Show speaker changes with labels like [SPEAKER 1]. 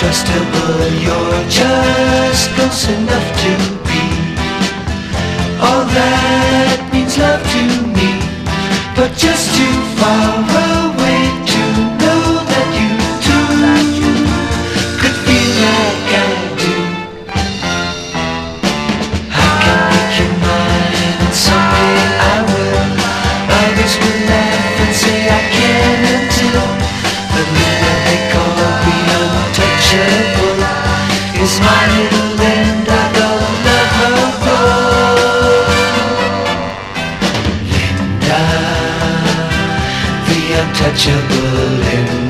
[SPEAKER 1] trustable, you're just close enough to be. All that means love to me, but just too far away to know that you too could feel like I do. I can make you mine, and someday I will. Others will laugh and say I can't until the minute they call me untouchable is mine.